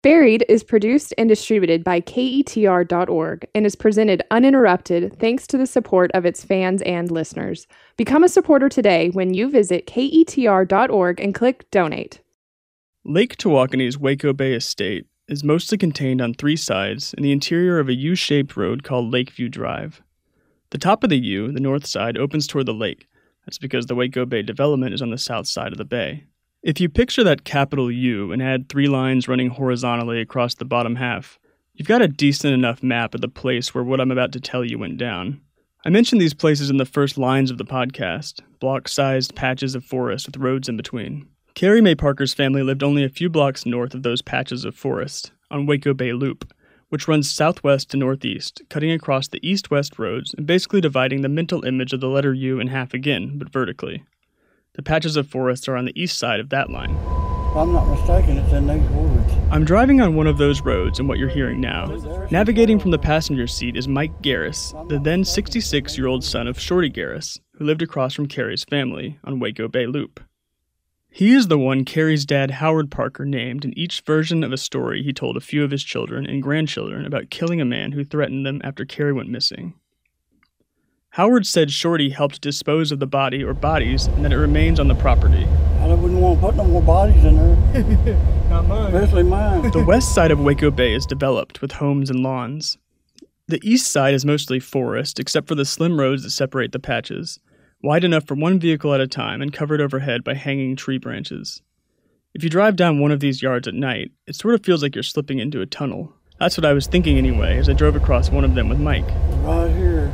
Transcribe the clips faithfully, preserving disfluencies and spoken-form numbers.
Buried is produced and distributed by K E T R dot org and is presented uninterrupted thanks to the support of its fans and listeners. Become a supporter today when you visit K E T R dot org and click Donate. Lake Tawakoni's Waco Bay Estate is mostly contained on three sides in the interior of a U-shaped road called Lakeview Drive. The top of the U, the north side, opens toward the lake. That's because the Waco Bay development is on the south side of the bay. If you picture that capital U and add three lines running horizontally across the bottom half, you've got a decent enough map of the place where what I'm about to tell you went down. I mentioned these places in the first lines of the podcast, block-sized patches of forest with roads in between. Carrie Mae Parker's family lived only a few blocks north of those patches of forest, on Waco Bay Loop, which runs southwest to northeast, cutting across the east-west roads and basically dividing the mental image of the letter U in half again, but vertically. The patches of forest are on the east side of that line. If I'm not mistaken, it's in these woods. I'm driving on one of those roads in what you're hearing now. Navigating from the passenger seat is Mike Garris, the then sixty-six-year-old son of Shorty Garris, who lived across from Carrie's family on Waco Bay Loop. He is the one Carrie's dad Howard Parker named in each version of a story he told a few of his children and grandchildren about killing a man who threatened them after Carrie went missing. Howard said Shorty helped dispose of the body or bodies and that it remains on the property. I wouldn't want to put no more bodies in there. Not mine. Especially mine. The west side of Waco Bay is developed with homes and lawns. The east side is mostly forest, except for the slim roads that separate the patches, wide enough for one vehicle at a time and covered overhead by hanging tree branches. If you drive down one of these yards at night, it sort of feels like you're slipping into a tunnel. That's what I was thinking anyway as I drove across one of them with Mike. Right here.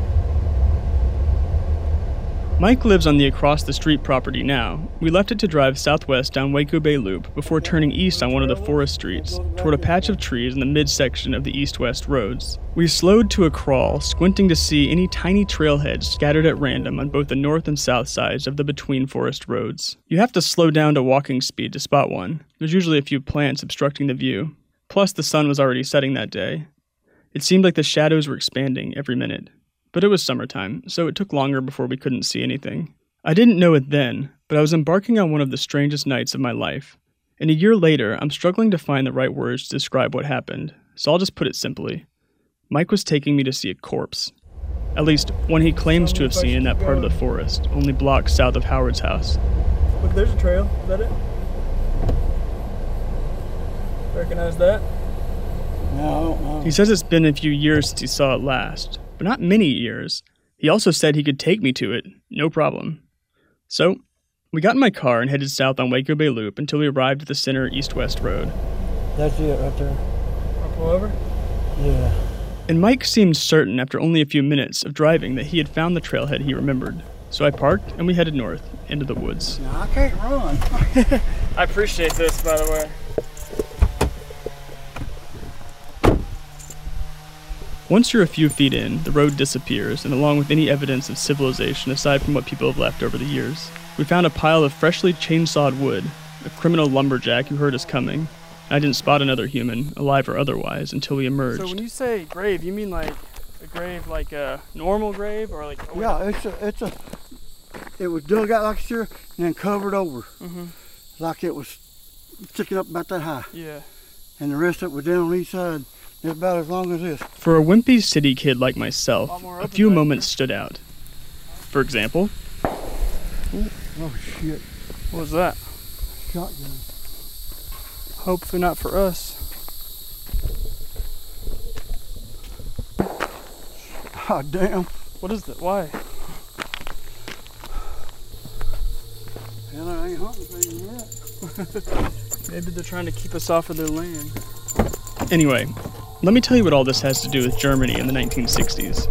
Mike lives on the across-the-street property now. We left it to drive southwest down Waco Bay Loop before turning east on one of the forest streets, toward a patch of trees in the midsection of the east-west roads. We slowed to a crawl, squinting to see any tiny trailheads scattered at random on both the north and south sides of the between-forest roads. You have to slow down to walking speed to spot one. There's usually a few plants obstructing the view. Plus, the sun was already setting that day. It seemed like the shadows were expanding every minute. But it was summertime, so it took longer before we couldn't see anything. I didn't know it then, but I was embarking on one of the strangest nights of my life. And a year later, I'm struggling to find the right words to describe what happened, so I'll just put it simply. Mike was taking me to see a corpse. At least, one he claims to have seen in that part of the forest, only blocks south of Howard's house. Look, there's a trail. Is that it? Recognize that? No, I don't know. He says it's been a few years since he saw it last. But not many years. He also said he could take me to it, no problem. So, we got in my car and headed south on Waco Bay Loop until we arrived at the center east-west road. That's it right there. I'll pull over? Yeah. And Mike seemed certain after only a few minutes of driving that he had found the trailhead he remembered. So I parked and we headed north, into the woods. Now, I can't run. I appreciate this, by the way. Once you're a few feet in, the road disappears, and along with any evidence of civilization aside from what people have left over the years, we found a pile of freshly chainsawed wood, a criminal lumberjack who heard us coming. I didn't spot another human, alive or otherwise, until we emerged. So when you say grave, you mean like a grave, like a normal grave, or like? Oh, Yeah, it's a, it's a, it was dug out like this and then covered over. Mm-hmm. Like it was sticking up about that high. Yeah. And the rest of it was down on each side. It's about as long as this. For a wimpy city kid like myself, A, a few moments stood out. For example, Ooh, oh shit. What was that? Shotgun. Hopefully not for us. Oh damn. What is that? Why? Hell, I ain't hunting for you yet. Maybe they're trying to keep us off of their land. Anyway, let me tell you what all this has to do with Germany in the nineteen sixties.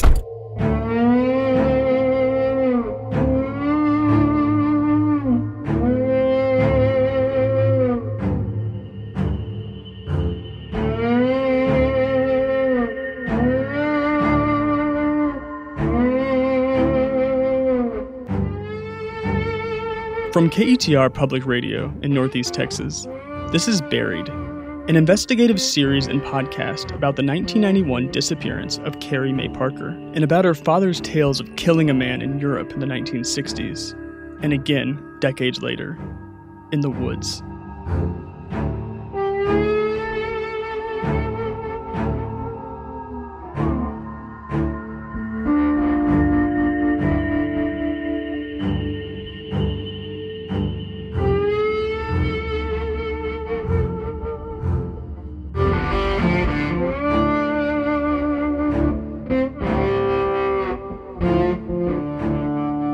From K E T R Public Radio in Northeast Texas, this is Buried, an investigative series and podcast about the nineteen ninety-one disappearance of Carrie Mae Parker, and about her father's tales of killing a man in Europe in the nineteen sixties, and again, decades later, in the woods.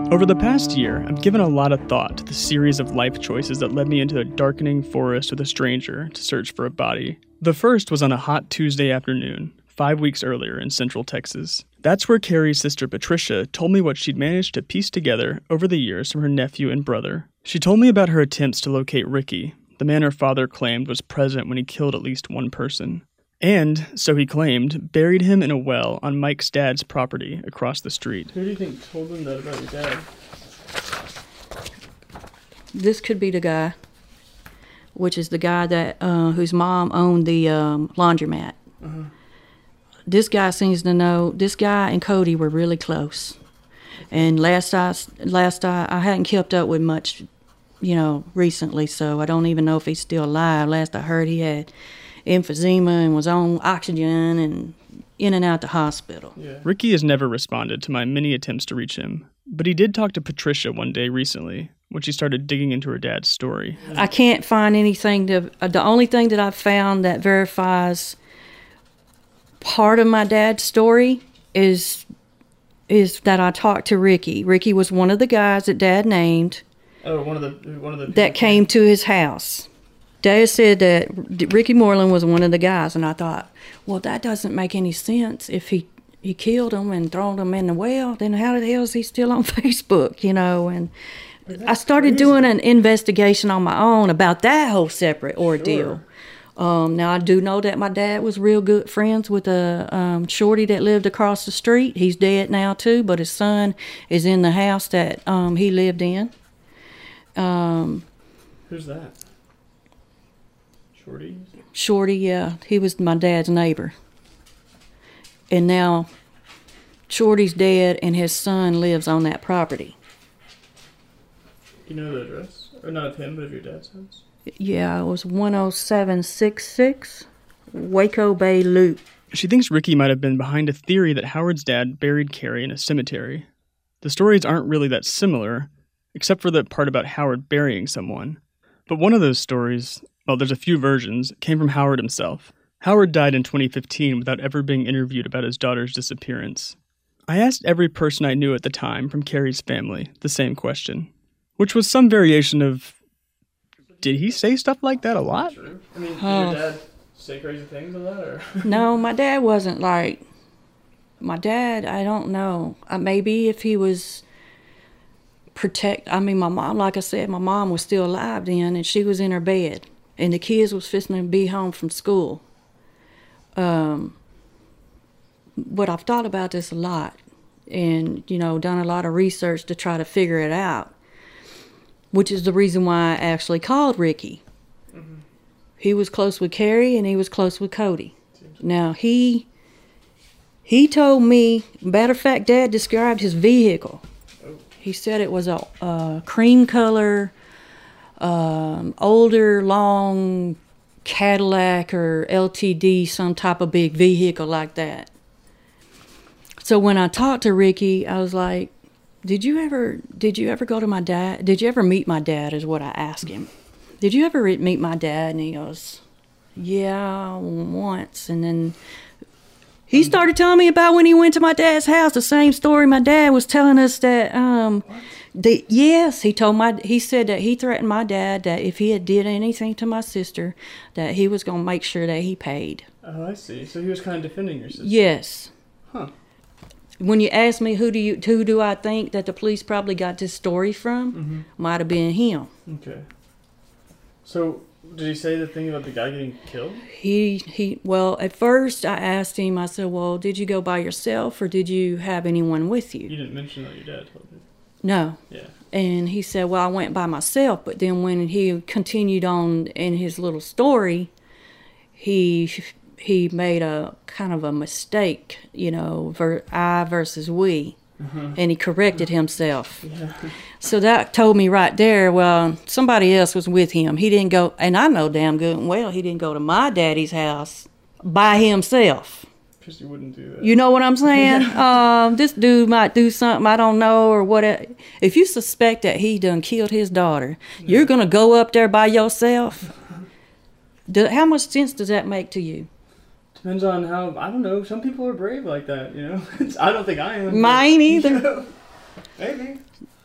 Over the past year, I've given a lot of thought to the series of life choices that led me into a darkening forest with a stranger to search for a body. The first was on a hot Tuesday afternoon, five weeks earlier in Central Texas. That's where Carrie's sister Patricia told me what she'd managed to piece together over the years from her nephew and brother. She told me about her attempts to locate Ricky, the man her father claimed was present when he killed at least one person. And, so he claimed, buried him in a well on Mike's dad's property across the street. Who do you think told them that about your dad? This could be the guy, which is the guy that uh, whose mom owned the um, laundromat. Uh-huh. This guy seems to know. This guy and Cody were really close, and last I last I, I hadn't kept up with much, you know, recently. So I don't even know if he's still alive. Last I heard, he had emphysema and was on oxygen and in and out the hospital. Yeah. Ricky has never responded to my many attempts to reach him, but he did talk to Patricia one day recently when she started digging into her dad's story. I can't find anything to. Uh, the only thing that I've found that verifies part of my dad's story is is that I talked to Ricky. Ricky was one of the guys that Dad named. Oh, one of the one of the that came to his house. Dad said that Ricky Moreland was one of the guys, and I thought, well, that doesn't make any sense. If he he killed him and thrown him in the well, then how the hell is he still on Facebook? You know, and I started crazy. doing an investigation on my own about that whole separate ordeal. Sure. Um, now, I do know that my dad was real good friends with a um, shorty that lived across the street. He's dead now, too, but his son is in the house that um, he lived in. Um, Who's that? Shorty? Shorty, yeah. He was my dad's neighbor. And now Shorty's dead, and his son lives on that property. You know the address? Or not of him, but of your dad's house? Yeah, it was one oh seven sixty-six Waco Bay Loop. She thinks Ricky might have been behind a theory that Howard's dad buried Carrie in a cemetery. The stories aren't really that similar, except for the part about Howard burying someone. But one of those stories, well, there's a few versions, came from Howard himself. Howard died in twenty fifteen without ever being interviewed about his daughter's disappearance. I asked every person I knew at the time from Carrie's family the same question, which was some variation of, did he say stuff like that a lot? True. I mean, did Oh. your dad say crazy things a lot? Or? No, my dad wasn't like... My dad, I don't know. Uh, maybe if he was... protect. I mean, my mom, like I said, my mom was still alive then, and she was in her bed. And the kids was fixing to be home from school. Um, but I've thought about this a lot. And, you know, done a lot of research to try to figure it out. Which is the reason why I actually called Ricky. Mm-hmm. He was close with Carrie and he was close with Cody. Now, he he told me, matter of fact, Dad described his vehicle. Oh. He said it was a, a cream color, um, older, long Cadillac or L T D, some type of big vehicle like that. So when I talked to Ricky, I was like, Did you ever did you ever go to my dad? Did you ever meet my dad is what I asked him. Did you ever meet my dad? And he goes, yeah, once. And then he started telling me about when he went to my dad's house, the same story my dad was telling us that, um, the, yes, he told my, he said that he threatened my dad that if he had did anything to my sister, that he was going to make sure that he paid. Oh, I see. So he was kind of defending your sister. Yes. Huh. When you ask me who do you who do I think that the police probably got this story from, mm-hmm. might have been him. Okay. So did he say the thing about the guy getting killed? He he. Well, at first I asked him. I said, "Well, did you go by yourself or did you have anyone with you?" You didn't mention that your dad told you. No. Yeah. And he said, "Well, I went by myself." But then when he continued on in his little story, he. he made a kind of a mistake, you know, ver- I versus we, uh-huh. and he corrected himself. Yeah. So that told me right there, well, somebody else was with him. He didn't go, and I know damn good and well he didn't go to my daddy's house by himself. Because you wouldn't do that. You know what I'm saying? Yeah. Um, this dude might do something I don't know or whatever. If you suspect that he done killed his daughter, yeah. you're going to go up there by yourself? Do, how much sense does that make to you? Depends on how, I don't know, some people are brave like that, you know? I don't think I am. Mine but, either. You know, maybe.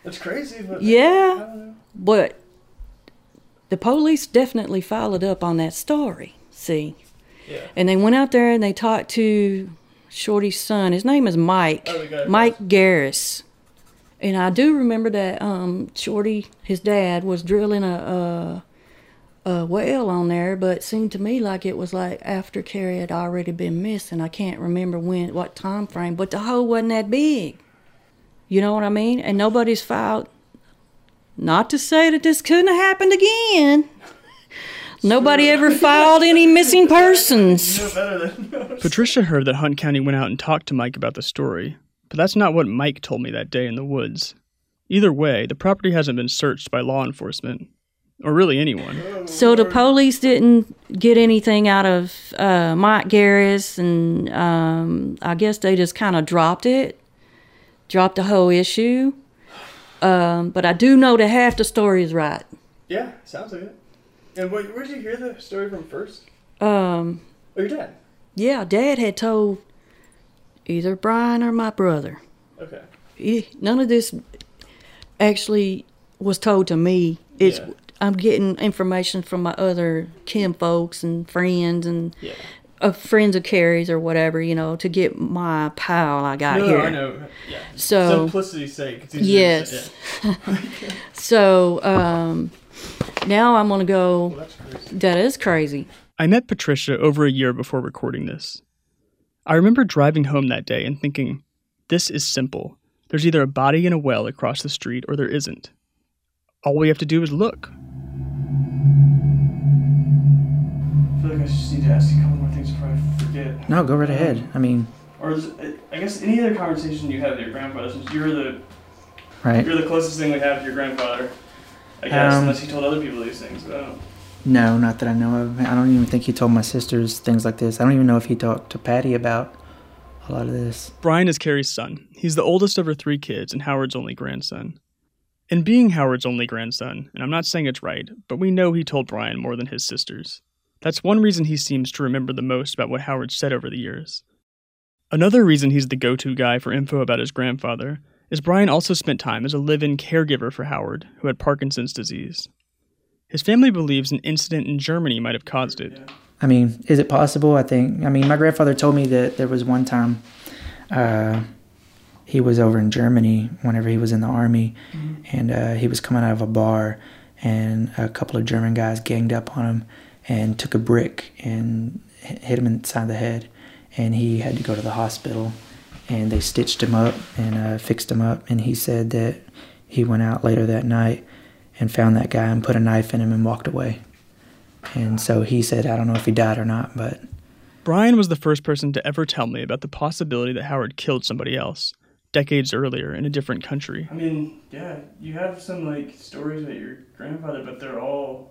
That's crazy, but Yeah, but the police definitely followed up on that story, see? Yeah. And they went out there and they talked to Shorty's son. His name is Mike. Oh, the guy. Mike Garris. And I do remember that um, Shorty, his dad, was drilling a, a, a well on there, but it seemed to me like it was like after Carrie had already been missing. I can't remember when, what time frame, but the hole wasn't that big. You know what I mean? And nobody's filed. Not to say that this couldn't have happened again. Nobody ever filed any missing persons. Patricia heard that Hunt County went out and talked to Mike about the story, but that's not what Mike told me that day in the woods. Either way, the property hasn't been searched by law enforcement, or really anyone. So the police didn't get anything out of uh, Mike Garris, and um, I guess they just kind of dropped it, dropped the whole issue. Um, but I do know that half the story is right. Yeah, sounds like it. And where, where did you hear the story from first? Um, Oh, your dad? yeah, Dad had told either Brian or my brother. Okay. He, none of this actually was told to me. It's Yeah. I'm getting information from my other kin folks and friends and Yeah. uh, friends of Carrie's or whatever, you know, to get my pile I got no, here. I know. Yeah. So Simplicity's sake. It's easier yes. to say, yeah. So um, now I'm gonna go. Well, that's crazy. That is crazy. I met Patricia over a year before recording this. I remember driving home that day and thinking, this is simple. There's either a body in a well across the street or there isn't. All we have to do is look. I feel like I just need to ask you a couple more things before I forget. No, go right ahead. I mean, Or is it, I guess any other conversation you had with your grandfather, since you're the right? you're the closest thing we have to your grandfather, I guess, Um, unless he told other people these things. But I don't. No, not that I know of. I don't even think he told my sisters things like this. I don't even know if he talked to Patty about a lot of this. Brian is Carrie's son. He's the oldest of her three kids and Howard's only grandson. And being Howard's only grandson, and I'm not saying it's right, but we know he told Brian more than his sisters. That's one reason he seems to remember the most about what Howard said over the years. Another reason he's the go-to guy for info about his grandfather is Brian also spent time as a live-in caregiver for Howard, who had Parkinson's disease. His family believes an incident in Germany might have caused it. I mean, is it possible? I think. I mean, my grandfather told me that there was one time uh, he was over in Germany whenever he was in the army, mm-hmm. and uh, he was coming out of a bar, and a couple of German guys ganged up on him and took a brick and hit him inside the head, and he had to go to the hospital, and they stitched him up and uh, fixed him up, and he said that he went out later that night and found that guy and put a knife in him and walked away. And so he said, I don't know if he died or not, but... Brian was the first person to ever tell me about the possibility that Howard killed somebody else, decades earlier in a different country. I mean, yeah, you have some, like, stories about your grandfather, but they're all...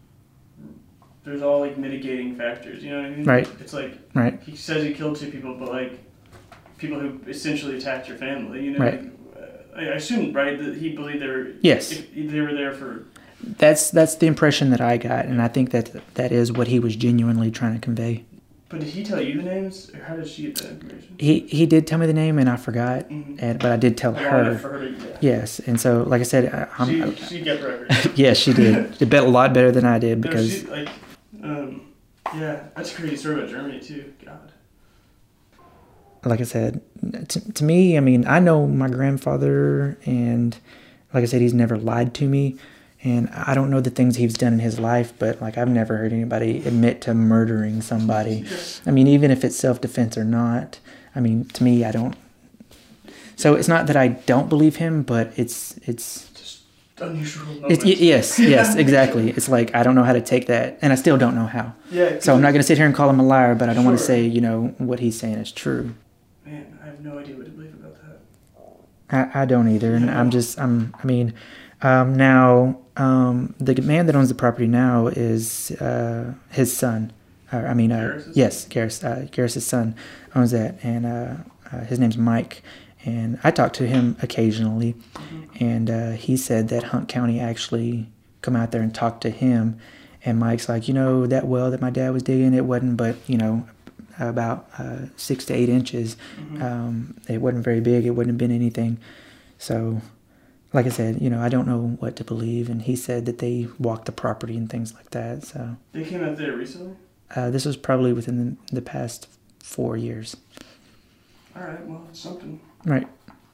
There's all, like, mitigating factors, you know what I mean? Right. It's like, right. He says he killed two people, but, like, people who essentially attacked your family, you know? Right. Like, I assume, right, that he believed they were... Yes. If they were there for... That's that's the impression that I got, and I think that that is what he was genuinely trying to convey. But did he tell you the names, or how did she get that information? He he did tell me the name, and I forgot, mm-hmm. and, but I did tell I her. For her to, yeah. Yes, and so, like I said, I, I'm, she, I, she get for everything. Yes, she did. She bet a lot better than I did, because... No, she, like, um, yeah, that's a crazy story about Germany, too. God. Like I said, to, to me, I mean, I know my grandfather, and like I said, he's never lied to me, and I don't know the things he's done in his life, but like I've never heard anybody admit to murdering somebody. I mean, even if it's self-defense or not, I mean, to me, I don't. So it's not that I don't believe him, but it's it's just unusual moments. It's, yes, yes, exactly. It's like I don't know how to take that, and I still don't know how. Yeah. So I'm not going to sit here and call him a liar, but I don't sure. want to say, you know, what he's saying is true. Man, I have no idea what to believe about that. I, I don't either, and I'm just, I'm, I mean, um, now, um, the man that owns the property now is uh, his son. Or, I mean, uh, yes, Garris, uh, Garris' son owns that, and uh, uh, his name's Mike, and I talk to him occasionally, mm-hmm. and uh, he said that Hunt County actually come out there and talk to him, and Mike's like, you know, that well that my dad was digging, it wasn't but, you know, about uh, six to eight inches. Mm-hmm. Um, it wasn't very big. It wouldn't have been anything. So, like I said, you know, I don't know what to believe. And he said that they walked the property and things like that. So They came out there recently? uh, this was probably within the, the past four years. All right, well, it's something. Right.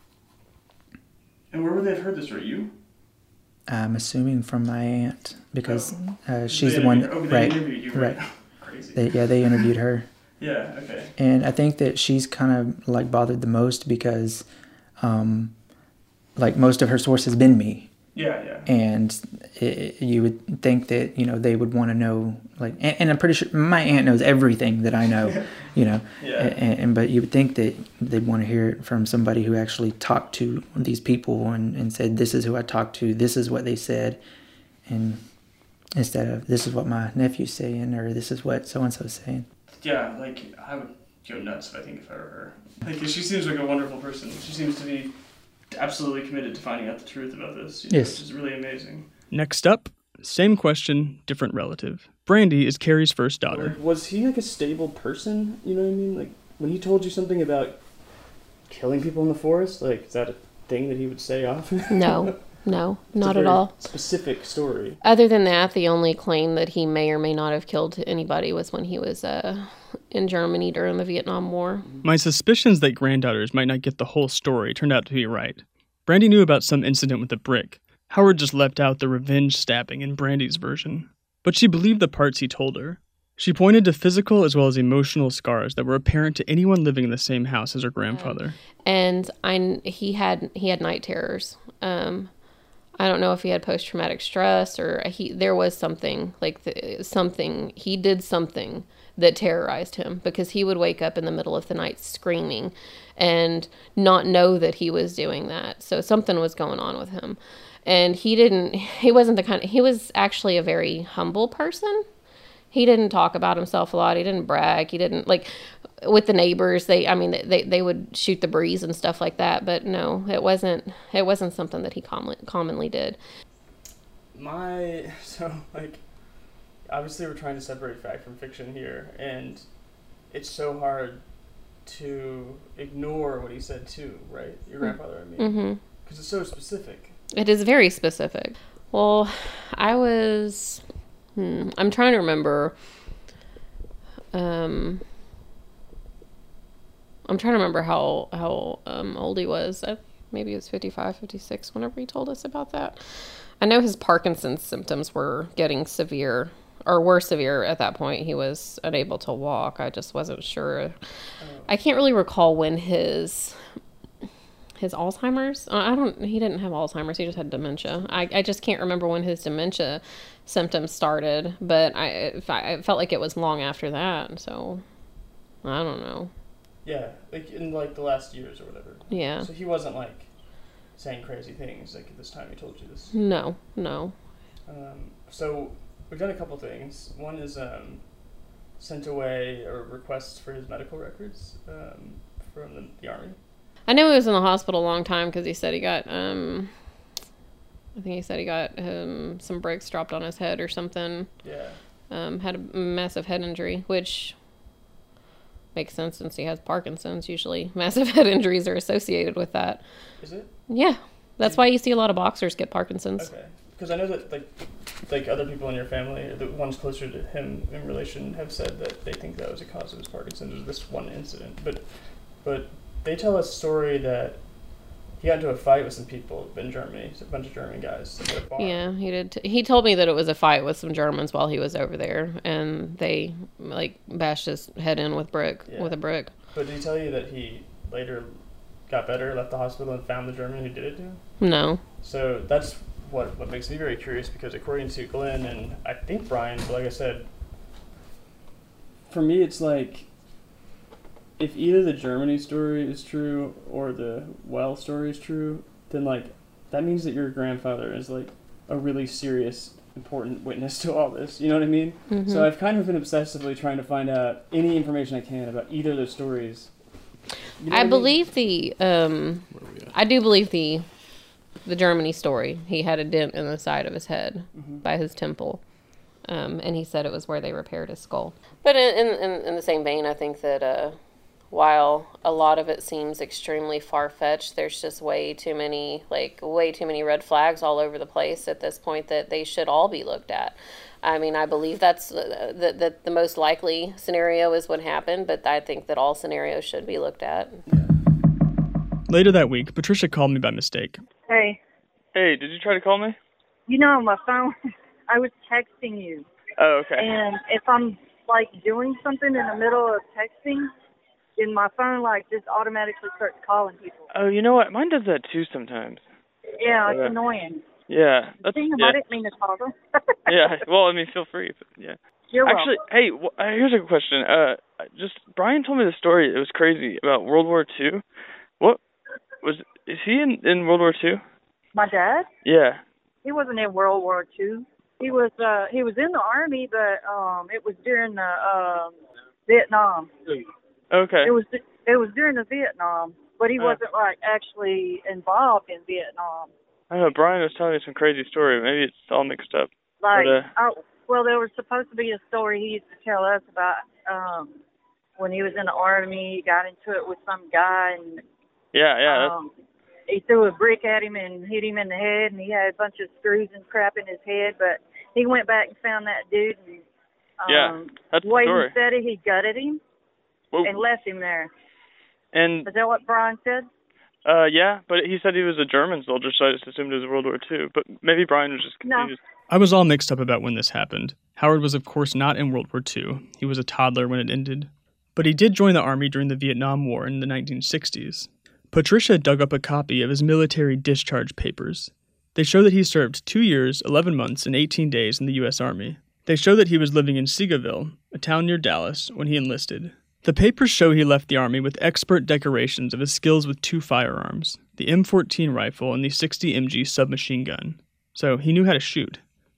And where would they have heard this? Were you? I'm assuming from my aunt because uh, she's They the one. interviewed- That, oh, they right. interviewed you, Right. Crazy. They, yeah, they interviewed her. Yeah, okay. And I think that she's kind of like bothered the most because, um, like most of her source has been me. Yeah, yeah. And it, you would think that, you know, they would want to know, like, and, and I'm pretty sure my aunt knows everything that I know, you know, Yeah. and, and but you would think that they'd want to hear it from somebody who actually talked to these people and, and said, this is who I talked to, this is what they said, and instead of this is what my nephew's saying or this is what so-and-so's saying. Yeah, like, I would go nuts if I think if I were her. Like, she seems like a wonderful person. She seems to be absolutely committed to finding out the truth about this. You know, Yes. Which is really amazing. Next up, same question, different relative. Brandy is Carrie's first daughter. Like, was he, like, a stable person? You know what I mean? Like, when he told you something about killing people in the forest, like, is that a thing that he would say often? No, no, It's a not at very all. Specific story. Other than that, the only claim that he may or may not have killed anybody was when he was uh, in Germany during the Vietnam War. My suspicions that granddaughters might not get the whole story turned out to be right. Brandy knew about some incident with a brick. Howard just left out the revenge stabbing in Brandy's version. But she believed the parts he told her. She pointed to physical as well as emotional scars that were apparent to anyone living in the same house as her grandfather. And I, he had he had night terrors. Um, I don't know if he had post-traumatic stress or he there was something like the, something he did something that terrorized him because he would wake up in the middle of the night screaming and not know that he was doing that. So something was going on with him. And he didn't he wasn't the kind of, he was actually a very humble person. He didn't talk about himself a lot. He didn't brag. He didn't like with the neighbors. They, I mean, they, they would shoot the breeze and stuff like that. But no, it wasn't, it wasn't something that he commonly, commonly did. My, so, like, obviously we're trying to separate fact from fiction here, and it's so hard to ignore what he said too, right? Your grandfather, I mean. Mm-hmm. Because it's so specific. It is very specific. Well, I was, hmm, I'm trying to remember, um, I'm trying to remember how, how um, old he was. I, maybe he was fifty-five, fifty-six whenever he told us about that. I know his Parkinson's symptoms were getting severe, or were severe at that point. He was unable to walk. I just wasn't sure. I can't really recall when his... His Alzheimer's? I don't, he didn't have Alzheimer's. He just had dementia. I, I just can't remember when his dementia symptoms started, but I, I felt like it was long after that. So I don't know. Yeah, like in like the last years or whatever. Yeah. So he wasn't like saying crazy things like at this time he told you this. No, no. Um, so we've done a couple things. One is um, sent away or requests for his medical records um, from the, the Army. I know he was in the hospital a long time because he said he got, um, I think he said he got um, some bricks dropped on his head or something. Yeah. Um, had a massive head injury, which makes sense since he has Parkinson's. Usually massive head injuries are associated with that. Is it? Yeah. That's why you see a lot of boxers get Parkinson's. Okay. Because I know that like like other people in your family, or the ones closer to him in relation, have said that they think that was a cause of his Parkinson's, or this one incident. But but they tell a story that he got into a fight with some people in Germany, a bunch of German guys at a bar. Yeah, he did. T- he told me that it was a fight with some Germans while he was over there, and they like bashed his head in with brick Yeah. with a brick. But did he tell you that he later got better, left the hospital, and found the German who did it to him? No. So that's what what makes me very curious, because according to Glenn and I think Brian, but like I said, for me it's like, if either the Germany story is true or the Well story is true, then like that means that your grandfather is like a really serious, important witness to all this. You know what I mean? Mm-hmm. So I've kind of been obsessively trying to find out any information I can about either of those stories. You know I what mean? believe the um, I do believe the the Germany story. He had a dent in the side of his head Mhm. by his temple, um, and he said it was where they repaired his skull. But in in, in the same vein, I think that uh, while a lot of it seems extremely far-fetched, there's just way too many, like, way too many red flags all over the place at this point that they should all be looked at. I mean, I believe that's uh, that the, the most likely scenario is what happened, but I think that all scenarios should be looked at. Later that week, Patricia called me by mistake. Hey. Hey, did you try to call me? You know, my phone, I was texting you. Oh, okay. And if I'm, like, doing something in the middle of texting, then my phone, like, just automatically starts calling people. Oh, you know what? Mine does that, too, sometimes. Yeah, it's uh, annoying. Yeah. That's, Damn, yeah. I didn't mean to call them. Yeah, well, I mean, feel free. But yeah. You're Actually, welcome. hey, w- uh, here's a question. Uh, just, Brian told me the story. It was crazy about World War Two. What, was, is he in, in World War Two? My dad? Yeah. He wasn't in World War Two. He was, uh, he was in the Army, but, um, it was during the, um, Vietnam. Okay. It was, it was during the Vietnam, but he Uh. wasn't, like, actually involved in Vietnam. I don't know, Brian was telling me some crazy story. Maybe it's all mixed up. Like, But, uh, oh, well, there was supposed to be a story he used to tell us about um, when he was in the Army. He got into it with some guy, and yeah, yeah. um, he threw a brick at him and hit him in the head, and he had a bunch of screws and crap in his head. But he went back and found that dude, and um, Yeah, that's the the way story. he said it, he gutted him Whoa. and left him there. And, Is that what Brian said? uh, yeah, but he said he was a German soldier, so I just assumed it was World War Two. But maybe Brian was just No. confused. I was all mixed up about when this happened. Howard was, of course, not in World War Two. He was a toddler when it ended. But he did join the Army during the Vietnam War in the nineteen sixties. Patricia dug up a copy of his military discharge papers. They show that he served two years, eleven months, and eighteen days in the U S Army. They show that he was living in Seagoville, a town near Dallas, when he enlisted. The papers show he left the Army with expert decorations of his skills with two firearms, the M fourteen rifle and the sixty M G submachine gun. So he knew how to shoot.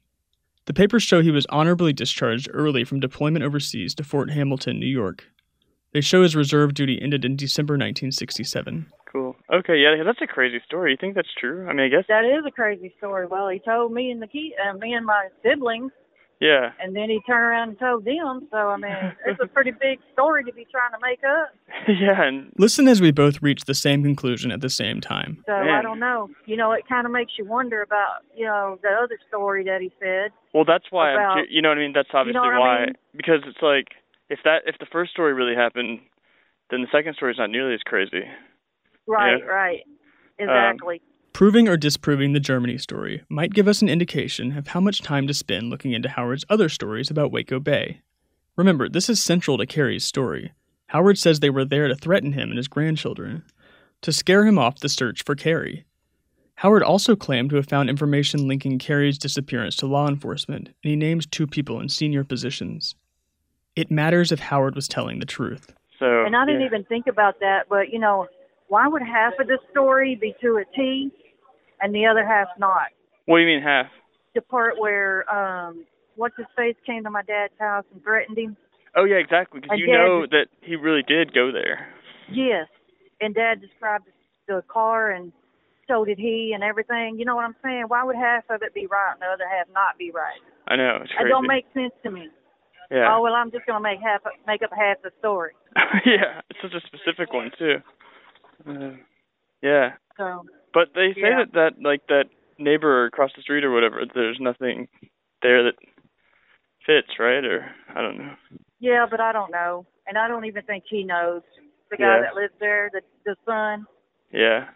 The papers show he was honorably discharged early from deployment overseas to Fort Hamilton, New York. They show his reserve duty ended in December nineteen sixty-seven. Cool. Okay, yeah, that's a crazy story. You think that's true? I mean, I guess. That is a crazy story. Well, he told me and the key, uh, me and my siblings. Yeah. And then he turned around and told them. So, I mean, it's a pretty big story to be trying to make up. Yeah. And listen as we both reach the same conclusion at the same time. So, Man. I don't know. You know, it kind of makes you wonder about, you know, the other story that he said. Well, that's why about, I'm, cu- you know what I mean? That's obviously you know why. I mean? Because it's like, if that, if the first story really happened, then the second story is not nearly as crazy. Right, yeah. right. Exactly. Um, Proving or disproving the Germany story might give us an indication of how much time to spend looking into Howard's other stories about Waco Bay. Remember, this is central to Carrie's story. Howard says they were there to threaten him and his grandchildren, to scare him off the search for Carrie. Howard also claimed to have found information linking Carrie's disappearance to law enforcement, and he named two people in senior positions. It matters if Howard was telling the truth. So, and I didn't yeah. even think about that, but, you know, why would half of the story be to a T and the other half not? What do you mean half? The part where, um, what's-his-face came to my dad's house and threatened him. Oh, yeah, exactly, because And you Dad know just- that he really did go there. Yes. And Dad described the car, and so did he, and everything. You know what I'm saying? Why would half of it be right and the other half not be right? I know, it's It crazy. don't make sense to me. Yeah. Oh, well, I'm just going to make half make up half the story. Yeah, it's such a specific one, too. Uh, yeah. So. But they say Yeah. that, that, like, that neighbor across the street or whatever, there's nothing there that fits, right? Or, I don't know. Yeah, but I don't know. And I don't even think he knows. The guy Yeah. that lives there, the the son. Yeah.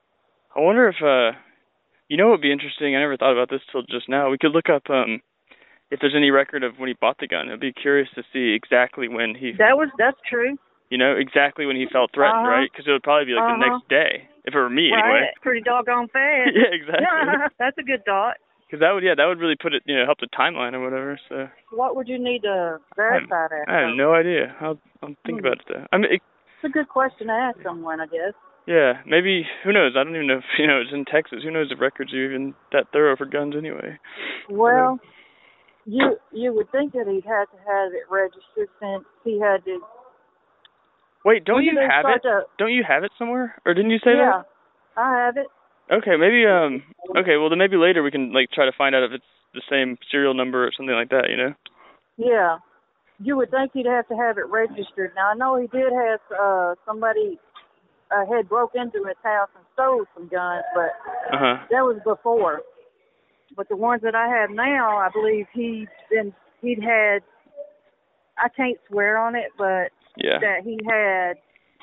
I wonder if, uh, you know what would be interesting? I never thought about this till just now. We could look up, um, if there's any record of when he bought the gun. I'd be curious to see exactly when he, That was, that's true. you know, exactly when he felt threatened, Uh-huh. right? Because it would probably be like Uh-huh. the next day, if it were me Right. anyway. Pretty doggone fast. Yeah, exactly. That's a good thought. Because that would, yeah, that would really put it, you know, help the timeline or whatever. So What would you need to verify that? I have no idea. I'll, I'll think Hmm. about it. Though. I mean, it, It's a good question to ask someone, I guess. yeah, maybe. Who knows? I don't even know if you know it's in Texas. Who knows if records are even that thorough for guns anyway? Well, you you would think that he'd had to have it registered since he had to. Wait, don't When you did they have start it? to- Don't you have it somewhere? Or didn't you say Yeah, I have it. that? Okay, maybe. Um. Okay, well then maybe later we can like try to find out if it's the same serial number or something like that. You know? Yeah. you would think he'd have to have it registered. Now, I know he did have uh, somebody uh, had broke into his house and stole some guns, but Uh-huh. that was before. But the ones that I have now, I believe he'd been, he'd had, I can't swear on it, but Yeah. that he had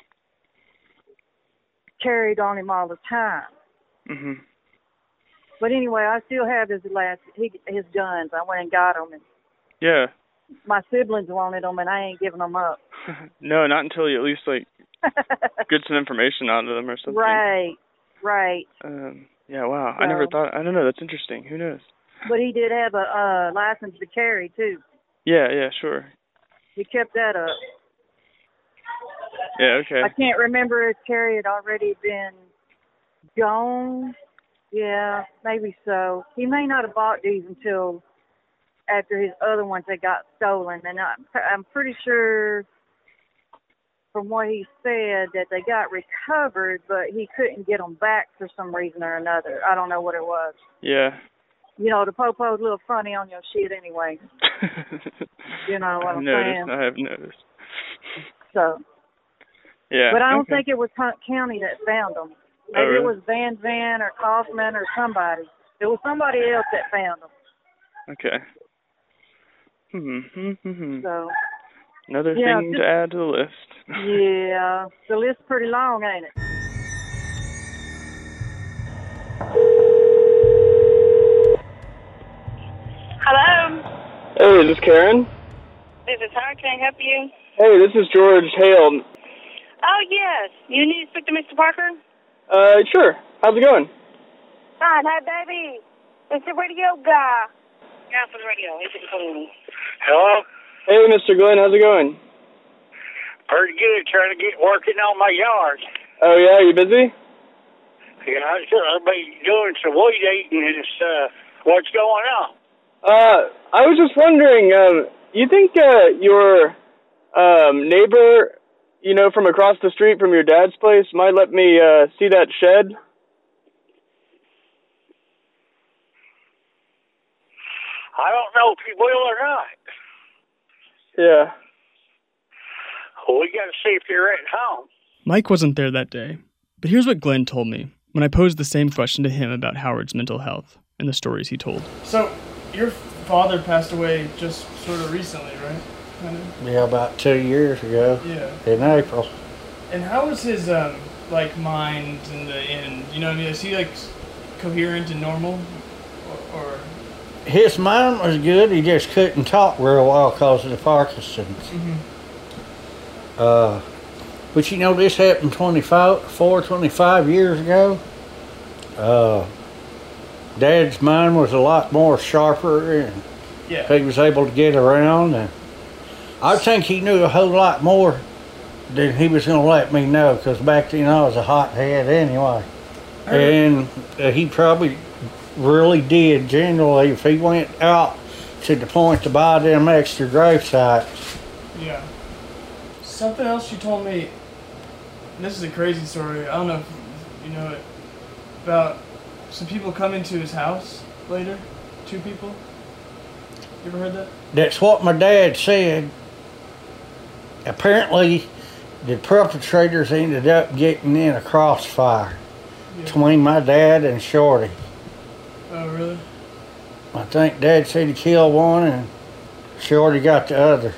carried on him all the time. hmm But anyway, I still have his last, he, his guns. I went and got them, and Yeah. my siblings wanted them, and I ain't giving them up. No, not until you at least, like, get some information out of them or something. Right, right. Um, yeah, wow. I never So- thought, I don't know, that's interesting. Who knows? But he did have a uh, license to carry, too. Yeah, yeah, sure. He kept that up. Yeah, okay. I can't remember if carry had already been gone. Yeah, maybe so. He may not have bought these until after his other ones had got stolen. And I, I'm pretty sure from what he said that they got recovered, but he couldn't get them back for some reason or another. I don't know what it was. Yeah. You know, the popo's a little funny on your shit anyway. You know what I've I'm noticed, saying? I have noticed. So, Yeah. but I don't okay. think it was Hunt County that found them. Oh, Maybe really? it was Van Van or Kaufman or somebody. It was somebody else that found them. Okay. Hmm. hmm, hmm. So, Another yeah, thing just- to add to the list. yeah, the list's pretty long, ain't it? Hello, Hey, is this Karen? this is her. Can I help you? Hey, this is George Hale. Oh, yes. You need to speak to Mister Parker? Uh, sure. How's it going? Fine. Hi, baby. It's the radio guy. Yeah, for the radio. He's calling. Hello? Hey, Mister Glenn, how's it going? Pretty good. Trying to get working on my yard. Oh, yeah, you busy? Yeah, I should I've been doing some weed eating and stuff. What's going on? Uh, I was just wondering, um, you think, uh, your, um, neighbor, you know, from across the street from your dad's place might let me, uh, see that shed? I don't know if he will or not. Yeah. Well, we got to see if you're at home. Mike wasn't there that day, but here's what Glenn told me when I posed the same question to him about Howard's mental health and the stories he told. So, your father passed away just sort of recently, right? Kind of. Yeah, about two years ago Yeah. in April. And how was his, um, like, mind in the end? You know what I mean? Is he, like, coherent and normal? Or, or... His mind was good. He just couldn't talk real well because of the Parkinson's. Mm-hmm. Uh, but you know, this happened twenty-four, twenty-five years ago. Uh, Dad's mind was a lot more sharper, and Yeah. he was able to get around. And I think he knew a whole lot more than he was going to let me know, because back then I was a hothead anyway. And uh, he probably really did, generally, if he went out to the point to buy them extra grave sites. Yeah. Something else you told me, and this is a crazy story, I don't know if you know it, about some people coming to his house later. Two people. You ever heard that? That's what my dad said. Apparently, the perpetrators ended up getting in a crossfire Yeah. between my dad and Shorty. Oh, really? I think Dad said he killed one and Shorty got the other.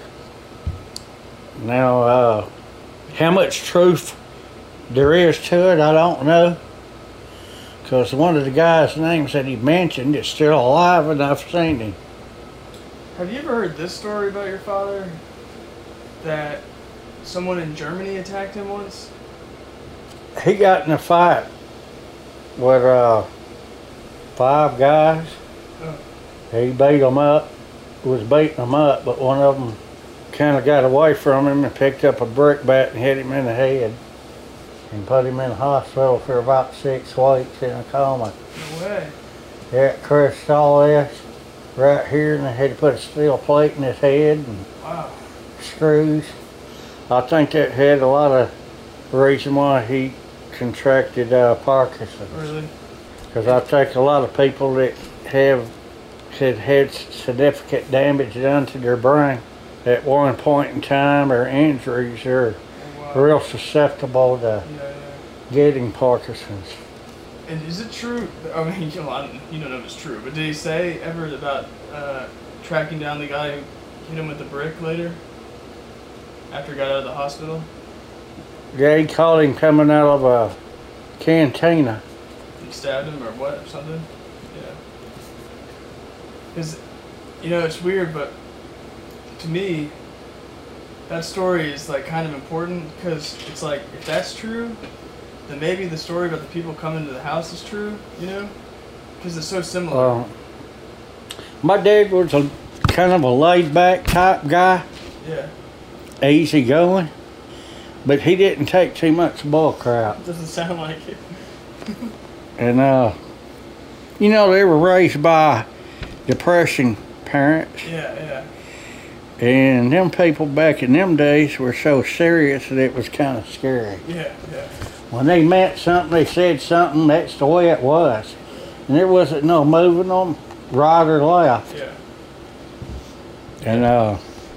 Now, uh, how much truth there is to it, I don't know. Because one of the guys' names that he mentioned is still alive and I've seen him. Have you ever heard this story about your father? That someone in Germany attacked him once? He got in a fight with uh, five guys. Oh. He beat them up, was beating them up, but one of them kind of got away from him and picked up a brick bat and hit him in the head and put him in the hospital for about six weeks in a coma. No way. Yeah, crushed all this right here, and they had to put a steel plate in his head and Wow. screws. I think that had a lot of reason why he contracted uh, Parkinson's. Really? Because I think a lot of people that have had had significant damage done to their brain at one point in time, or injuries, are Oh, wow. real susceptible to Yeah, yeah. getting Parkinson's. And is it true? I mean, you know, I don't, you don't know if it's true, but did he say ever about uh, tracking down the guy who hit him with the brick later? After he got out of the hospital? Yeah, he caught him coming out of a cantina. He stabbed him or what, or something? Yeah. Because, you know, it's weird, but to me, that story is like kind of important because it's like, if that's true, then maybe the story about the people coming to the house is true, you know? Because it's so similar. Well, my dad was a kind of a laid-back type guy, Yeah. easy going, but he didn't take too much bull crap. Doesn't sound like it. And, uh, you know, they were raised by Depression parents. Yeah, yeah. And them people back in them days were so serious that it was kind of scary. Yeah, yeah. When they meant something, they said something, that's the way it was. And there wasn't no moving them right or left. Yeah. And, uh,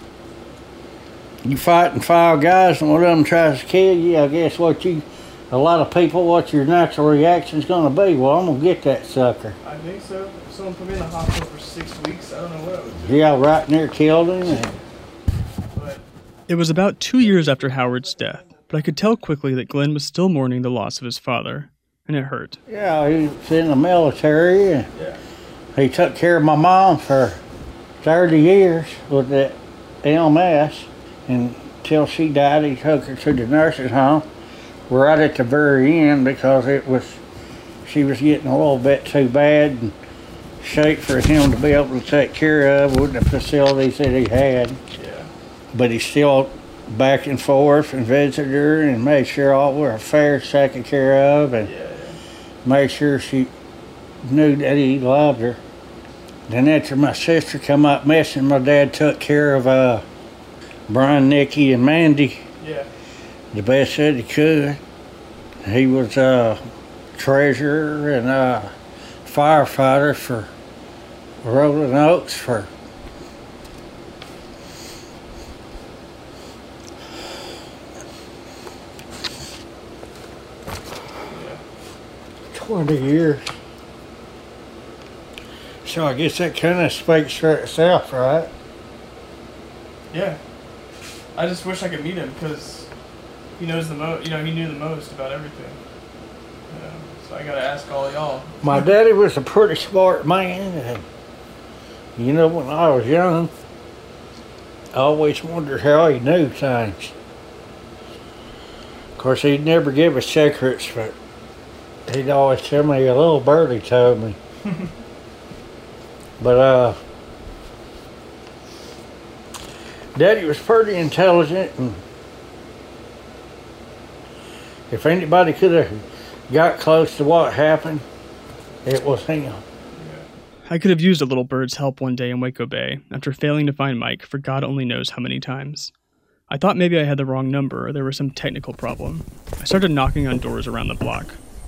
you fighting five guys and one of them tries to kill you, I guess what you, a lot of people, what your natural reaction's gonna be, well, I'm gonna get that sucker. I think so. If someone put me in the hospital for six weeks, I don't know what I would do. Yeah, right near killed him. And But It was about two years after Howard's death, but I could tell quickly that Glenn was still mourning the loss of his father, and it hurt. yeah, he was in the military, and yeah. he took care of my mom for thirty years with the M S, and until she died, he took her to the nursing home right at the very end because it was, she was getting a little bit too bad and shape for him to be able to take care of with the facilities that he had. Yeah. But he still back and forth and visited her and made sure all her affairs taken care of, and Yeah, yeah. made sure she knew that he loved her. Then after my sister come up missing, my dad took care of uh, Brian, Nikki, and Mandy Yeah. the best that he could. He was a treasurer and a firefighter for Rolling Oaks for twenty years. So I guess that kind of speaks for itself, right? Yeah. I just wish I could meet him because he knows the most. You know, he knew the most about everything. You know, so I gotta ask all y'all. My daddy was a pretty smart man, and you know, when I was young, I always wondered how he knew things. Of course, he'd never give us secrets, but he'd always tell me a little birdie told me. But uh, Daddy was pretty intelligent, and if anybody could have got close to what happened, it was him. I could have used a little bird's help one day in Waco Bay after failing to find Mike for God only knows how many times. I thought maybe I had the wrong number or there was some technical problem. I started knocking on doors around the block.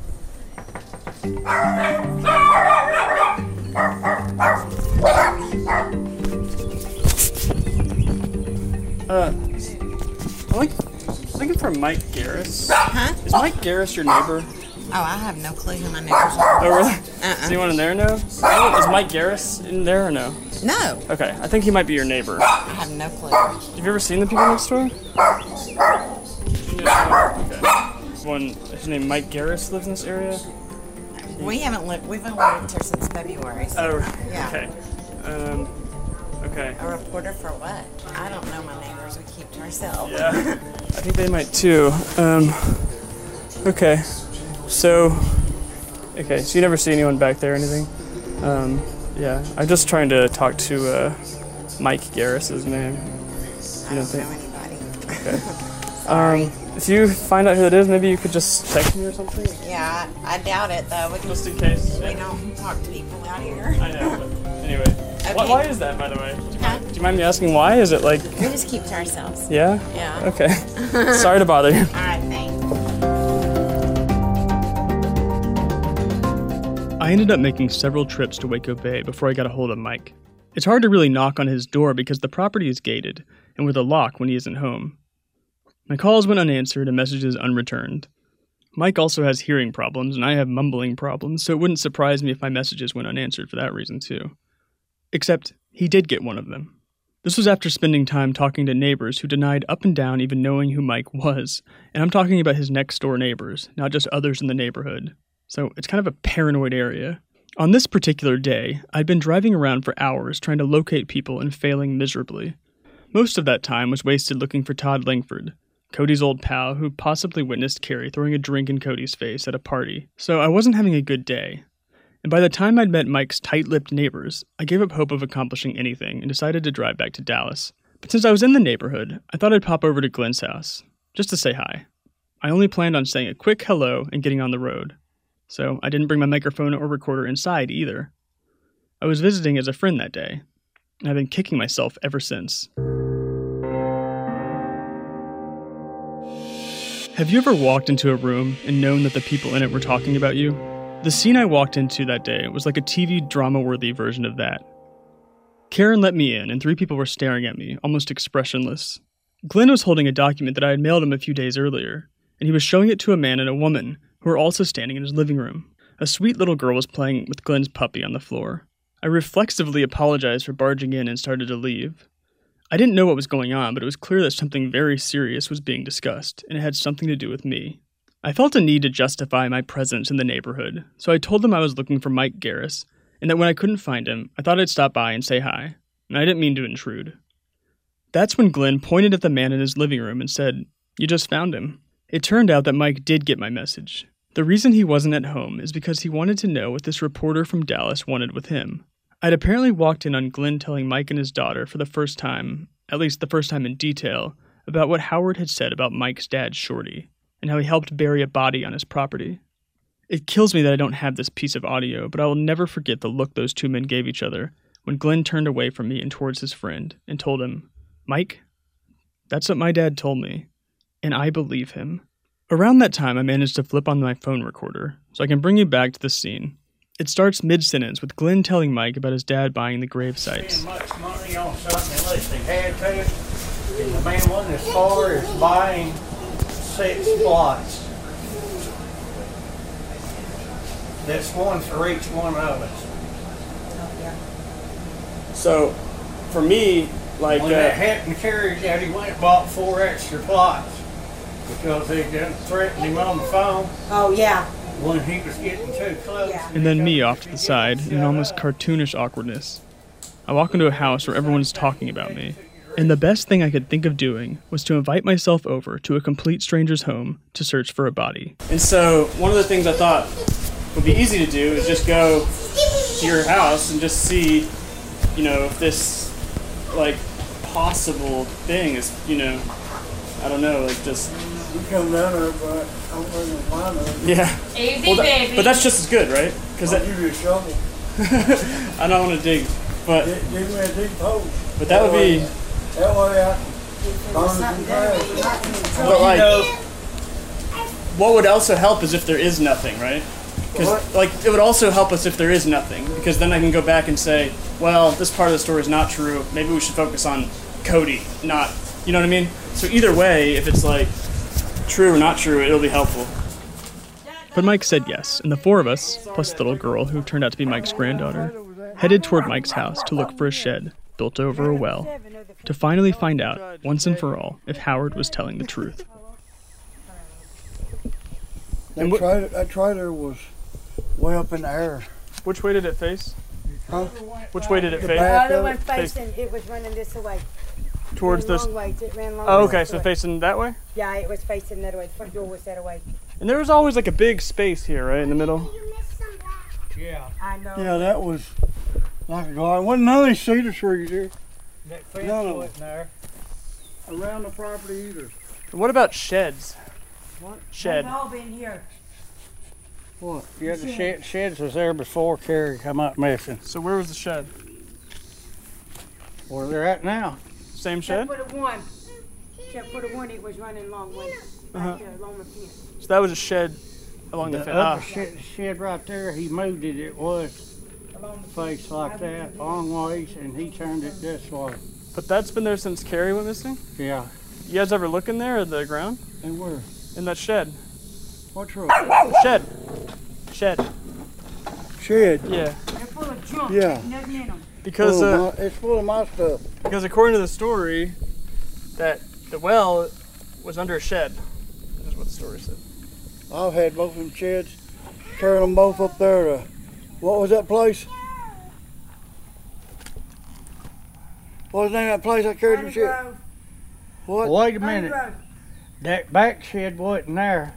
Uh, I'm like looking for Mike Garris. Huh? Is Mike Garris your neighbor? Oh, I have no clue who my neighbors are. Oh, really? Uh-uh. Does anyone in there know? Oh, is Mike Garris in there or no? No. Okay, I think he might be your neighbor. I have no clue. Have you ever seen the people next door? Yeah, okay. One, his name Mike Garris lives in this area? We haven't lived, we've only lived here since February. So, Oh, yeah. okay. Um, okay. A reporter for what? I don't know my neighbors. We keep to ourselves. Yeah, I think they might too. Um, okay. So, okay, so you never see anyone back there or anything? Um, yeah, I'm just trying to talk to uh, Mike Garris's name. You don't think? Okay. Um, if you find out who it is, maybe you could just text me or something? Yeah, I, I doubt it though. We Just in case. We don't talk to people out here. I know, but anyway. Why, Okay. why is that, by the way? Do you, Huh? mind, do you mind me asking why? Is it like... We just keep to ourselves. Yeah? Yeah. Okay. Sorry to bother you. All right, thanks. I ended up making several trips to Waco Bay before I got a hold of Mike. It's hard to really knock on his door because the property is gated, and with a lock when he isn't home. My calls went unanswered and messages unreturned. Mike also has hearing problems, and I have mumbling problems, so it wouldn't surprise me if my messages went unanswered for that reason too. Except, he did get one of them. This was after spending time talking to neighbors who denied up and down even knowing who Mike was, and I'm talking about his next-door neighbors, not just others in the neighborhood. So it's kind of a paranoid area. On this particular day, I'd been driving around for hours trying to locate people and failing miserably. Most of that time was wasted looking for Todd Langford, Cody's old pal who possibly witnessed Carrie throwing a drink in Cody's face at a party, so I wasn't having a good day. And by the time I'd met Mike's tight-lipped neighbors, I gave up hope of accomplishing anything and decided to drive back to Dallas. But since I was in the neighborhood, I thought I'd pop over to Glenn's house, just to say hi. I only planned on saying a quick hello and getting on the road, so I didn't bring my microphone or recorder inside either. I was visiting as a friend that day, and I've been kicking myself ever since. Have you ever walked into a room and known that the people in it were talking about you? The scene I walked into that day was like a T V drama-worthy version of that. Karen let me in, and three people were staring at me, almost expressionless. Glenn was holding a document that I had mailed him a few days earlier, and he was showing it to a man and a woman who were also standing in his living room. A sweet little girl was playing with Glenn's puppy on the floor. I reflexively apologized for barging in and started to leave. I didn't know what was going on, but it was clear that something very serious was being discussed, and it had something to do with me. I felt a need to justify my presence in the neighborhood, so I told them I was looking for Mike Garris, and that when I couldn't find him, I thought I'd stop by and say hi, and I didn't mean to intrude. That's when Glenn pointed at the man in his living room and said, "You just found him." It turned out that Mike did get my message. The reason he wasn't at home is because he wanted to know what this reporter from Dallas wanted with him. I'd apparently walked in on Glenn telling Mike and his daughter for the first time, at least the first time in detail, about what Howard had said about Mike's dad, Shorty, and how he helped bury a body on his property. It kills me that I don't have this piece of audio, but I will never forget the look those two men gave each other when Glenn turned away from me and towards his friend and told him, "Mike, that's what my dad told me, and I believe him." Around that time, I managed to flip on my phone recorder, so I can bring you back to the scene. It starts mid-sentence with Glenn telling Mike about his dad buying the grave sites. Spend much money on something unless they had to, and the man went as far as buying six plots. That's one for each one of us. So, for me, like... When uh, that happened to Carrie, Daddy went and bought four extra plots because they done threatened him on the phone. Oh, yeah. When he was getting too close. Yeah. And then me off to the side in an almost cartoonish awkwardness. I walk into a house where everyone's talking about me, and the best thing I could think of doing was to invite myself over to a complete stranger's home to search for a body. And so, one of the things I thought would be easy to do is just go to your house and just see, you know, if this, like, possible thing is, you know, I don't know, like, just... You come down there, but I don't really find it. Yeah. Easy, well, that, baby. but that's just as good, right? I'll that, give you a shovel. I don't want to dig, but... Give me a deep hole. But that would be... That way I can burn some grass. But like, what would also help is if there is nothing, right? Because like it would also help us if there is nothing, because then I can go back and say, well, this part of the story is not true. Maybe we should focus on Cody, not, you know what I mean? So either way, if it's like true or not true, it'll be helpful. But Mike said yes, and the four of us, plus the little girl who turned out to be Mike's granddaughter, headed toward Mike's house to look for a shed built over a well, to finally find out, once and for all, if Howard was telling the truth. That, wh- trailer, that trailer was way up in the air. Which way did it face? Huh? Which way did it The face? back The of one it. facing, it was running this way. Towards It ran this... long ways, it ran long Oh, ways okay, this so way. facing that way? Yeah, it was facing that way. The front door was that way. And there was always like a big space here, right, in the middle? Yeah. I know. Yeah, that was like a garden. Wasn't none of these cedar trees here. That fence None of wasn't there. Around the property either. And what about sheds? What? Shed. They've all been here. What? Yeah, the shed, sheds was there before Carrie come out missing. So where was the shed? Where they're at now. Same shed? Except for the one. Except for the one, it was running long way. Right Uh-huh. there, along the fence. So that was a shed along the, The fence. other Ah. shed, shed right there, he moved it. It was faced like that, long ways, and he turned it this way. But that's been there since Carrie went missing? Yeah. You guys ever look in there at the ground? And where? In that shed. What truck? Shed. Shed. Shed? Yeah. They're full of junk. Yeah. Nothing in them. Because full uh, my, it's full of my stuff. Because according to the story, that the well was under a shed. That's what the story said. I've had both of them sheds, carried them both up there to, what was that place? What was the name of that place I carried them sheds? What? Wait a minute. That back shed wasn't there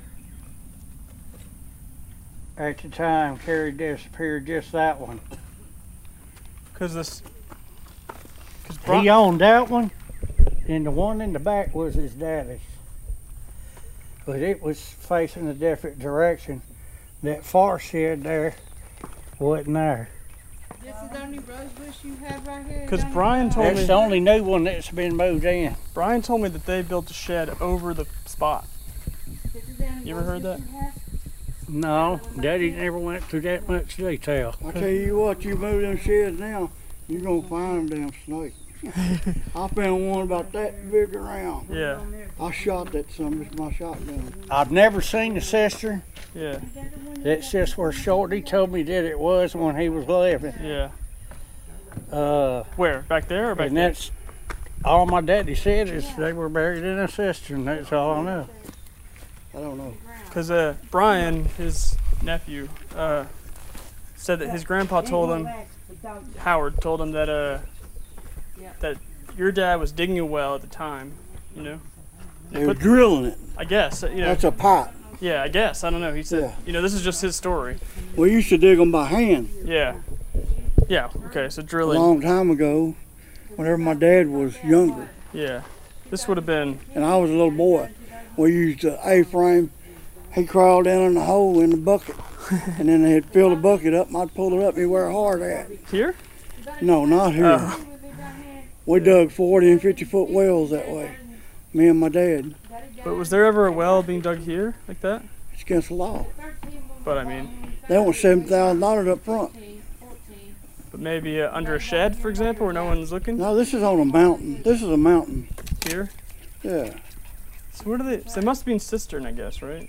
at the time Carrie disappeared, just that one. Because this... Cause Bron- he owned that one, and the one in the back was his daddy's. But it was facing a different direction. That far shed there wasn't there. This is the only rose bush you have right here? Because Brian told that's me... That's the only new one that's been moved in. Brian told me that they built a shed over the spot. You ever heard that? No, Daddy never went through that much detail. I tell you what, you move them sheds now, you're going to find them damn snakes. I found one about that big around. Yeah. I shot that son with my shotgun. I've never seen the sister. Yeah. That's just where Shorty told me that it was when he was living. Yeah. Uh, where? Back there or back and there? And that's all my daddy said is they were buried in a cistern. That's all I know. I don't know. Because uh, Brian, his nephew, uh, said that his grandpa told him, Howard told him that uh, that your dad was digging a well at the time, you know? They were drilling it. I guess. You know, that's a pipe. Yeah, I guess. I don't know. He said, yeah. You know, this is just his story. We used to dig them by hand. Yeah. Yeah, okay, so drilling. A long time ago, whenever my dad was younger. Yeah. This would have been... And I was a little boy. We used an A-frame. He crawled down in the hole in the bucket. And then they'd fill the bucket up and I'd pull it up and he'd wear hard at. Here? No, not here. Oh. We dug forty and fifty foot wells that way. Me and my dad. But was there ever a well being dug here like that? It's against the law. But I mean... They want seven thousand dollars up front. But maybe uh, under a shed, for example, where no one's looking? No, this is on a mountain. This is a mountain. Here? Yeah. So where do they... So they must be in cistern, I guess, right?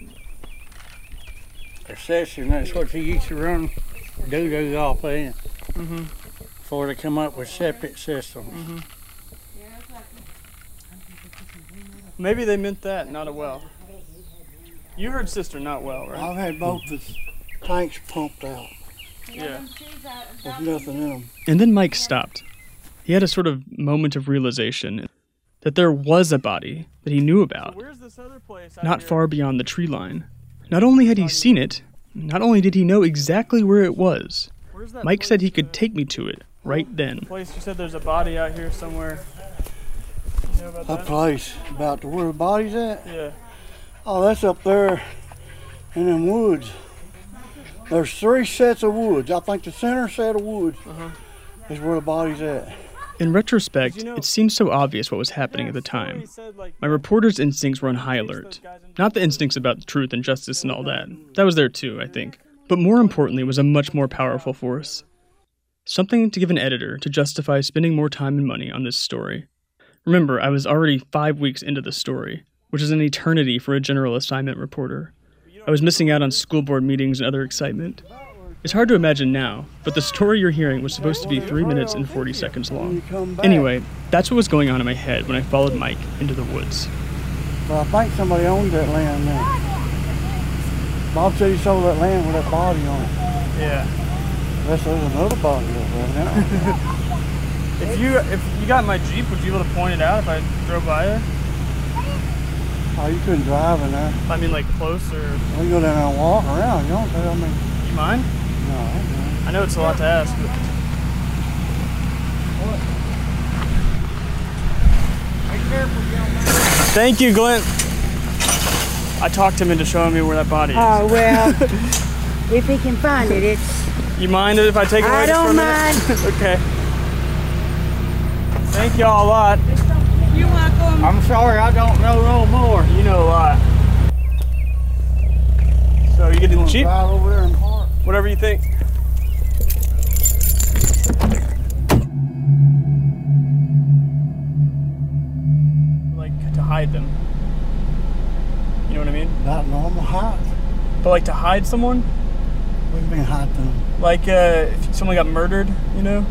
A cistern, that's what they used to run doo-doo off in. Mm-hmm. Before they come up with septic systems. Mm-hmm. Maybe they meant that, not a well. You heard cistern, not well, right? I've had both the tanks pumped out. Yeah. There's nothing in them. And then Mike stopped. He had a sort of moment of realization that there was a body that he knew about, so where's this other place not far beyond the tree line. Not only had he seen it, not only did he know exactly where it was, Mike said he could take me to it right then. The place you said there's a body out here somewhere. You know about that? that place about where the body's at? Yeah. Oh, that's up there in them woods. There's three sets of woods. I think the center set of woods uh-huh. is where the body's at. In retrospect, you know, it seemed so obvious what was happening at the time. My reporter's instincts were on high alert. Not the instincts about truth and justice and all that. That was there too, I think. But more importantly was a much more powerful force. Something to give an editor to justify spending more time and money on this story. Remember, I was already five weeks into the story, which is an eternity for a general assignment reporter. I was missing out on school board meetings and other excitement. It's hard to imagine now, but the story you're hearing was supposed to be three minutes and forty seconds long. Anyway, that's what was going on in my head when I followed Mike into the woods. Well, I think somebody owned that land now. Bob said he sold that land with that body on it. Yeah. Unless there's another body over there now. If you if you got my Jeep, would you be able to point it out if I drove by it? Oh, you couldn't drive in there. I mean, like close or... We can go down there and walk around. You don't tell me. You mind? No, I don't. I know it's a lot to ask, but... Be careful, young man. Thank you, Glenn. I talked him into showing me where that body is. Oh, well, if he can find it, it's... You mind if I take it away I just for a don't minute? mind. Okay. Thank y'all a lot. You're welcome. I'm sorry, I don't know no more. You know a lot. So you getting cheap? Right over there in the park. Whatever you think. know what I mean? About normal height. But like to hide someone? What do you mean hide them? Like uh, if someone got murdered, you know?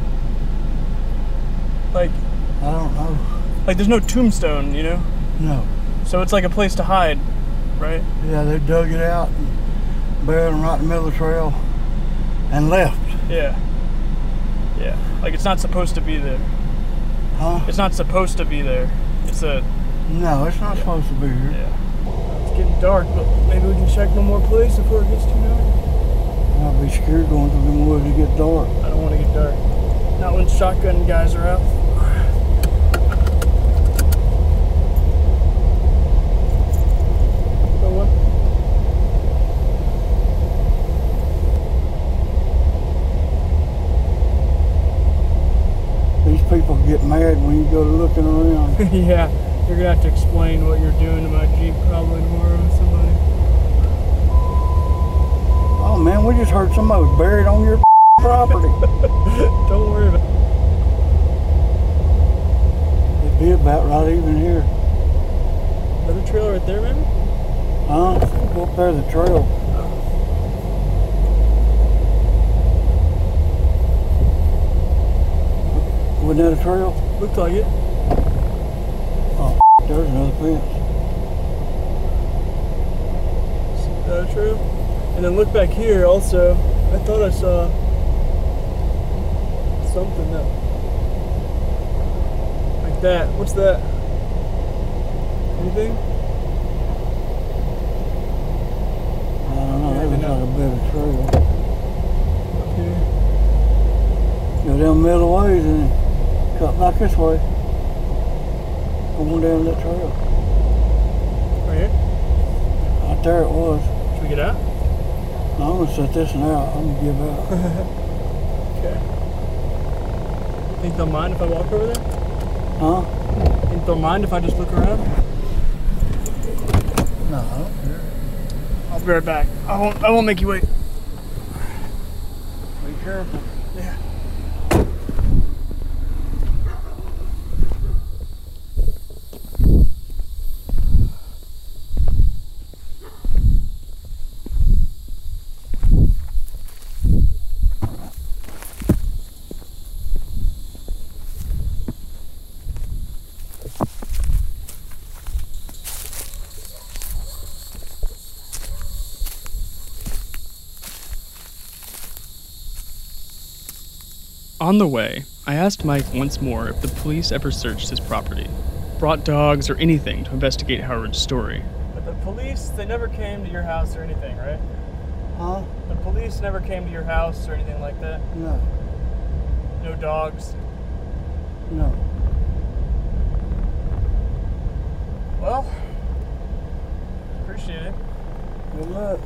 Like... I don't know. Like there's no tombstone, you know? No. So it's like a place to hide, right? Yeah, they dug it out and buried them right in the middle of the trail and left. Yeah. Yeah. Like it's not supposed to be there. Huh? It's not supposed to be there. It's a... No, it's not supposed to be here. Yeah. It's getting dark, but maybe we can check one more place before it gets too dark. I'd be scared going through them woods to get dark. I don't want to get dark. Not when shotgun guys are out. So what? These people get mad when you go to looking around. Yeah, you're gonna have to explain what you're doing to my Jeep probably tomorrow to somebody. Oh man, we just heard somebody was buried on your property. Don't worry about it. It'd be about right even here. Another trail right there, maybe? Huh? Go up there, the trail. Wasn't that a trail? Looked like it. Oh, there's another fence. Is that a trail? And then look back here also. I thought I saw something that, like that. What's that? Anything? I don't know, that looks like a better trail. Up here. Go down the middle ways and cut back this way. Going down that trail. Right here? Right there it was. Should we get out? No, I'm gonna set this one out. I'm gonna give out. Okay. Think they'll mind if I walk over there? Huh? Think they'll mind if I just look around? No, I don't care. I'll be right back. I won't. I won't make you wait. Be careful. Yeah. On the way, I asked Mike once more if the police ever searched his property, brought dogs or anything to investigate Howard's story. But the police, they never came to your house or anything, right? Huh? The police never came to your house or anything like that? No. No dogs? No. Well, appreciate it. Good luck.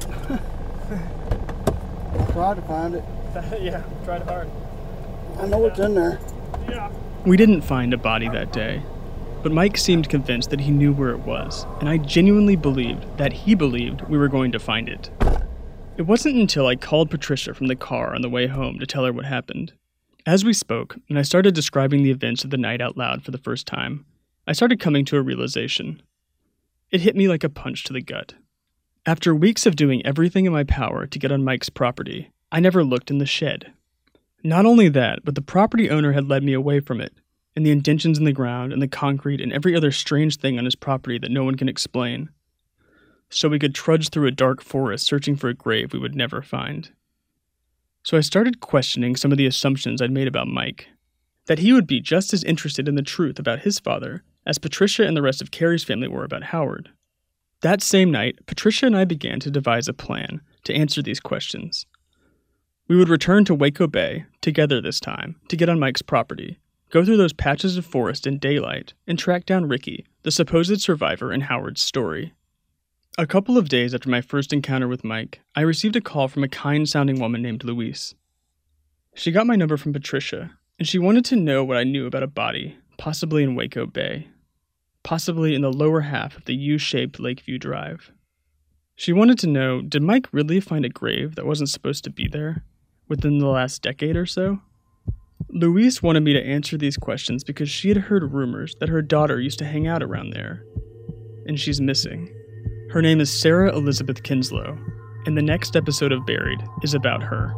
I'll try to find it. Yeah, tried hard. I know it's in there. Yeah. We didn't find a body that day, but Mike seemed convinced that he knew where it was, and I genuinely believed that he believed we were going to find it. It wasn't until I called Patricia from the car on the way home to tell her what happened. As we spoke, and I started describing the events of the night out loud for the first time, I started coming to a realization. It hit me like a punch to the gut. After weeks of doing everything in my power to get on Mike's property, I never looked in the shed. Not only that, but the property owner had led me away from it, and the indentions in the ground and the concrete and every other strange thing on his property that no one can explain. So we could trudge through a dark forest searching for a grave we would never find. So I started questioning some of the assumptions I'd made about Mike. That he would be just as interested in the truth about his father as Patricia and the rest of Carrie's family were about Howard. That same night, Patricia and I began to devise a plan to answer these questions. We would return to Waco Bay, together this time, to get on Mike's property, go through those patches of forest in daylight, and track down Ricky, the supposed survivor in Howard's story. A couple of days after my first encounter with Mike, I received a call from a kind-sounding woman named Louise. She got my number from Patricia, and she wanted to know what I knew about a body, possibly in Waco Bay, possibly in the lower half of the U-shaped Lakeview Drive. She wanted to know, did Mike really find a grave that wasn't supposed to be there? Within the last decade or so? Louise wanted me to answer these questions because she had heard rumors that her daughter used to hang out around there, and she's missing. Her name is Sarah Elizabeth Kinslow, and the next episode of Buried is about her.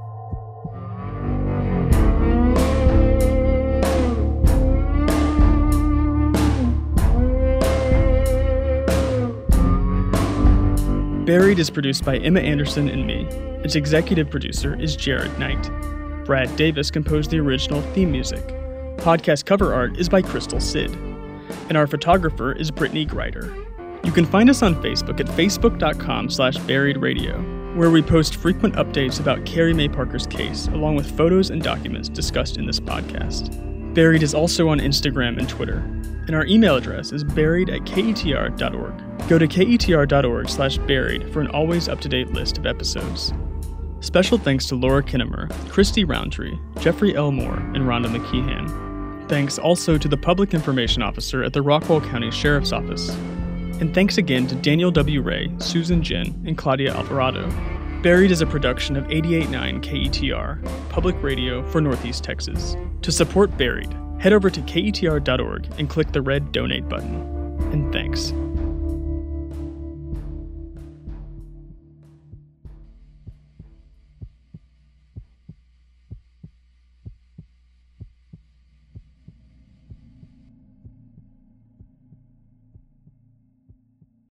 Buried is produced by Emma Anderson and me. Its executive producer is Jared Knight. Brad Davis composed the original theme music. Podcast cover art is by Crystal Sid. And our photographer is Brittany Greider. You can find us on Facebook at facebook.com slash buriedradio, where we post frequent updates about Carrie Mae Parker's case, along with photos and documents discussed in this podcast. Buried is also on Instagram and Twitter, and our email address is buried at ketr dot org. Go to ketr.org slash buried for an always up-to-date list of episodes. Special thanks to Laura Kinnemer, Christy Roundtree, Jeffrey L. Moore, and Rhonda McKeehan. Thanks also to the Public Information Officer at the Rockwall County Sheriff's Office. And thanks again to Daniel W. Ray, Susan Jin, and Claudia Alvarado. Buried is a production of eighty-eight point nine K E T R, public radio for Northeast Texas. To support Buried, head over to ketr dot org and click the red donate button. And thanks.